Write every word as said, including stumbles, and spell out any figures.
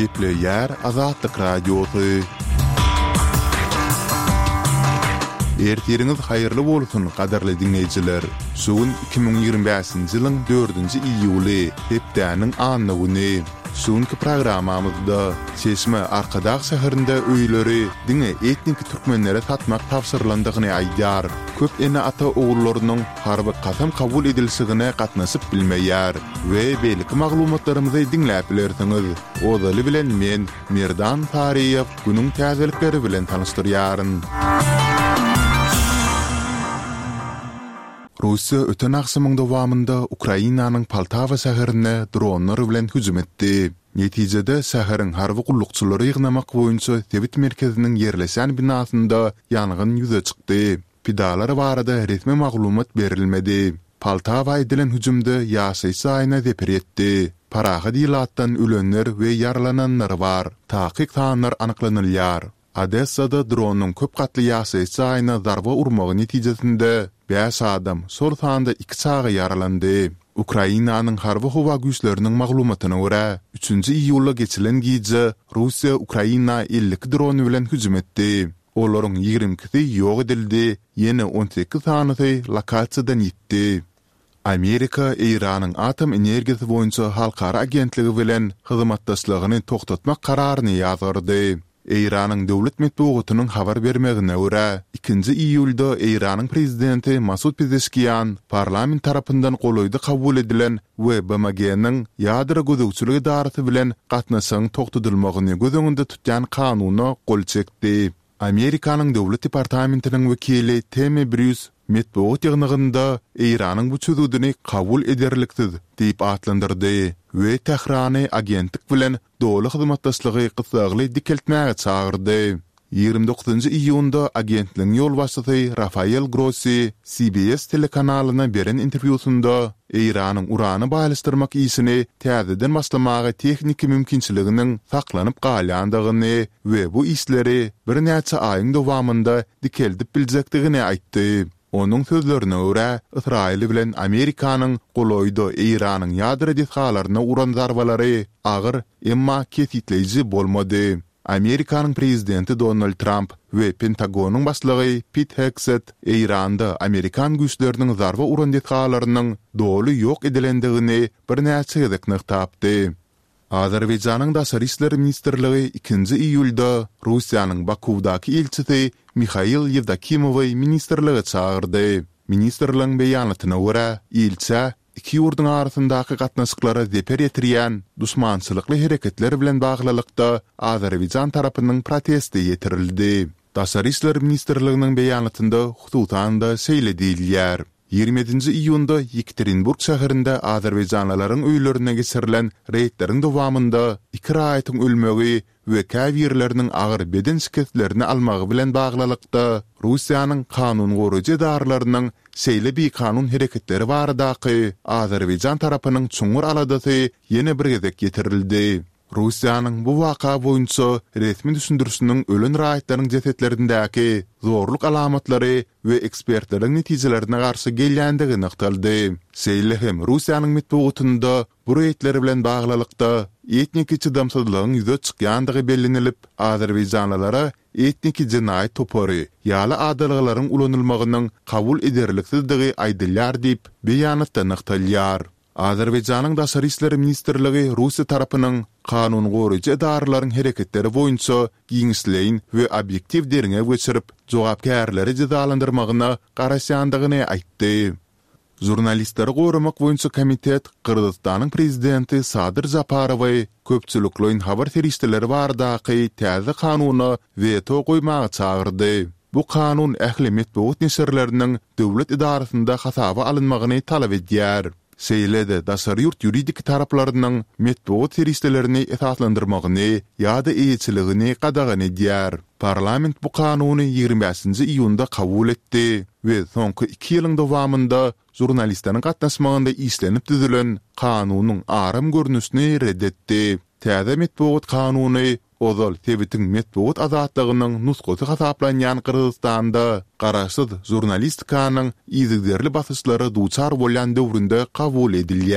Eple yer Azatlyk Radiosu. Ertiriniz hayırlı bolsun kadarly dinleyijiler. Şuun iki bin ýygrimi beşinji ýylyň dördünji iýuly, hepdäniň anny güni. Şuunky programamyzda Çeşme Arkadağ şäherinde öýleri diňe etnik türkmenlere satmak tapşyrylandygyny aýdýar. Köp ene ata ogullarynyň harby kasam kabul edilsigine gatnaşyp bilmeýär we belki maglumatlarymyzy dinläp bilersiňiz. Ozaly bilen men Merdan Tariýew günüň täzelikleri bilen tanystyryaryn. Russiya öten akşamyň dowamında Ukrainanyň Poltava şäherine dronlar bilen hüjüm etdi. Netijede şäheriň harby gullukçylary ýygnamak boýunça tebit merkeziniň ýerleşen binasynda ýangyn ýüze çykdy. Pidalar barada resmi maglumat berilmedi. Poltava edilen hüjümde ýaşaýy saýyna zepir etdi. Paraha diýilatdan ölenler we ýaralananlar bar. Takyk sanlar anyklanylýar. Odessada dronun köp gatly ýaşaýy saýyna zarba urmagy netijesinde beş adam sol sanda iki çağa yaralandy. Ukrainanyň harby howa güýçleriniň maglumatyna görä, üçünji iýulda geçilen gije Russiya Ukraina ellik dron bilen hüjüm etdi. Olaryň ýigrimisi ýok edildi, ýene on sekiz sanysy lokasiýadan ýitdi. Amerika Iranyň atom energiýasy boýunça halkara agentligi bilen hyzmatdaşlygyny toktatmak kararyny ýazgyrdy. Iranyň döwlet medeniýetiniň habar bermegine görä, ikinji iýulda Iranyň prezidenti Masud Pezeshkian parlament tarapyndan golaýdy kabul edilen we B M G'niň ýadra gözegçiligi darasy bilen gatnaşygyň toktatylmagyny gözüňinde tutýan kanuny gol çekdi. Amerikanyň döwlet departamentiniň wekili Temi Bruce medeniýet ýygnygynda Iranyň bu çözüdüni kabul ederliksiz diýip atlandyrdy we Tehrany agentlik bilen doly hyzmatdaşlygy gysagly dikeltmäge çağırdy. ýygrimi dokuzynjy iýunda agentligiň ýol başçysy Rafael Grossi C B S telekanalyna beren interwýusunda Iranyň urany baýlastyrmak işini täzeden başlamagy tehnik mümkinçiliginiň saklanyp galýandygyny we bu işleri bir näçe aýyň dowamında dikeldip biljekdigini aýtdy. Onun sözlerine görä, Israil bilen Amerikanyň golaýdy Iranyň ýadra dehgalaryna uran zarbalary agyr, emma kesitleýiji bolmady. Amerikanyň prezidenti Donald Trump we Pentagonyň başlygy Pete Hegseth Iranda Amerikan güýçleriniň zarba uran dehgalarynyň doly ýok edilendigini bir näçe gezeknek tapdy. Azerbaýjanyň Daşary işler ministrligi ikinji iýulda Russiýanyň Bakuwdaky elçisi Mikhail Yevdokimowy ministrlige çağırdy. Ministrligiň beýanatyna görä, elçi iki ýurduň arasyndaky gatnaşyklara zepir ýetirýän duşmançylykly hereketler bilen baglylykda Azerbaýjan tarapynyň protesti ýetirildi. Daşary işler ministrliginiň beýanatynda hususan da şeýle diýilýär. ýygrimi ýedinji iýunda Yekaterinburg şäherinde Azerbaýjanlylaryň öýlerine geçirilen reýtleriň dowamında iki raýatyň ölmegi we käwirleriniň agyr beden şiketlerini almagy bilen baglylykda Russiýanyň kanun goraýjy darlarynyň şeýle bir kanun hereketleri baradaky Azerbaýjan tarapynyň çuňur aladasy ýene bir gezek ýetirildi. Russiýanyň bu waka boýunça resmi düşündürüşiniň ölen raýatlaryň jesetlerindäki zorluk alamatlary we ekspertleriň netijelerine garşy gelýändigi nykdaldy. Şeýle hem Russiýanyň medeniýetinde bu reýtler bilen baglylykda etnik çydamsızlygyň ýüze çykýandygy bellenilip, Azerbaýjanlylara etnik jinaýat topary ýaly adalgylaryň ulanylmagynyň kabul ederliksizligi aýdylýar diýip beýanatda nykdalýar. Azerbaýjanyň Daşary işler ministrligi Russiýa tarapynyň kanun goraýjy darlaryň hereketleri boýunça giňişleýin we objektiv derine geçirip jogapkärleri jazalandyrmagyna garaşýandygyny aýtdy. Jurnalistleri goramak boýunça komitet Kırgızstanyň prezidenti Sadyr Japarowy köpçülikliň habar ferişdeleri baradaky täze kanuny veto goýmagy çağırdy. Bu kanun ähli medeniýet neşirleriniň döwlet idarasynda hasaba alynmagyny talap edýär. Seýlede Daşary ýurt ýuridik taraplarynyň medeniýet ferişdelerini esaslandyrmagyny ýa-da eýçiligini gadagan edýär. Parlament bu kanuny ýygrimi beşinji iýunda kabul etdi we soňky iki ýylyň dowamında jurnalistleriň gatnaşmagynda işlenip düzülen kanunyň aram görnüşini reddetdi. Täze medeniýet kanuny ozal tebitin medeniýet azatlygynyň nusgasy hasaplanýan Kırgızstanda garaşsyz jurnalistikanyň ýyzygderli basyşlary duçar bolýan döwründe kabul edilýär.